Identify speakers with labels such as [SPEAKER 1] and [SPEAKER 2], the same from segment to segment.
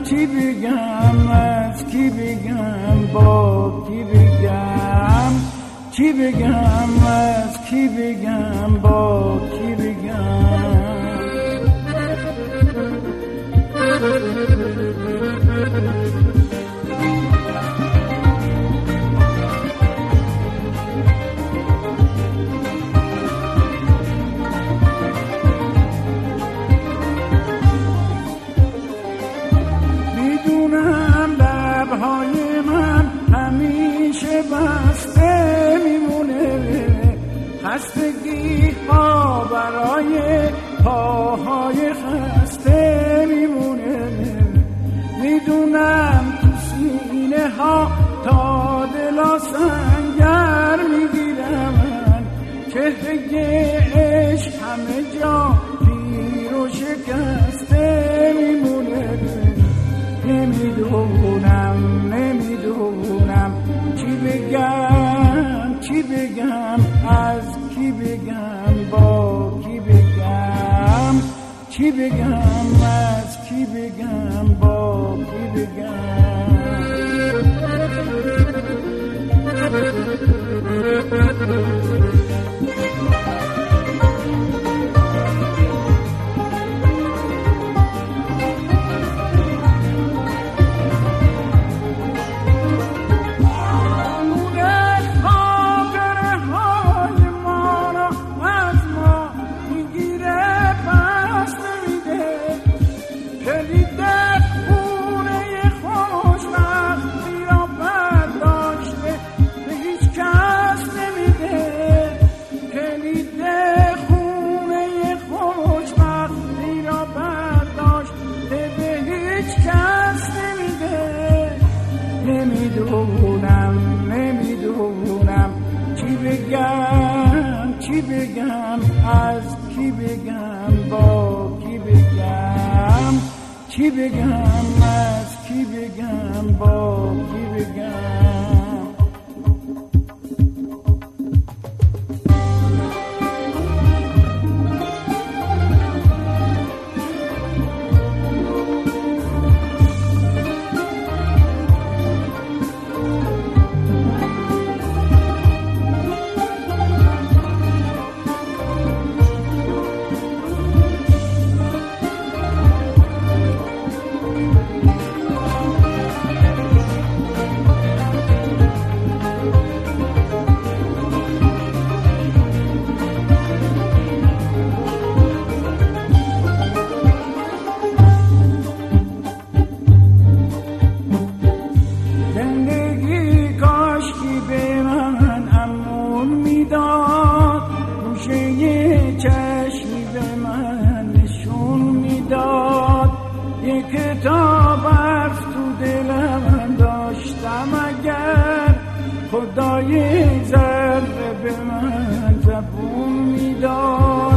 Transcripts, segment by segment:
[SPEAKER 1] چی بگم از کی بگم با کی بگم چی بگم از کی بگم با کی بگم لبهای من همیشه بسته میمونه خستگی ها برای پاهای خسته میمونه میدونم تو سینه ها تا دلا سنگر میگیرم چهره عشق همه جا پیر و شکسته میمونه نمیدونم چی بگم از کی بگم با کی بگم چی بگم از کی بگم با کی بگم نمیدونم چی بگم از کی بگم با کی بگم چی بگم از کی بگم با کی بگم چشمی به من نشون میداد یک کتاب از تو دلم داشتم اگر خدای ذره به من زبون میداد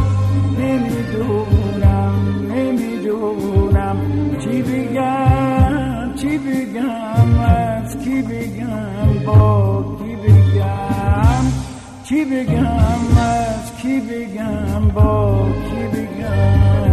[SPEAKER 1] نمیدونم چی بگم از کی بگم با کی بگم چی بگم از کی بگم با کی بگم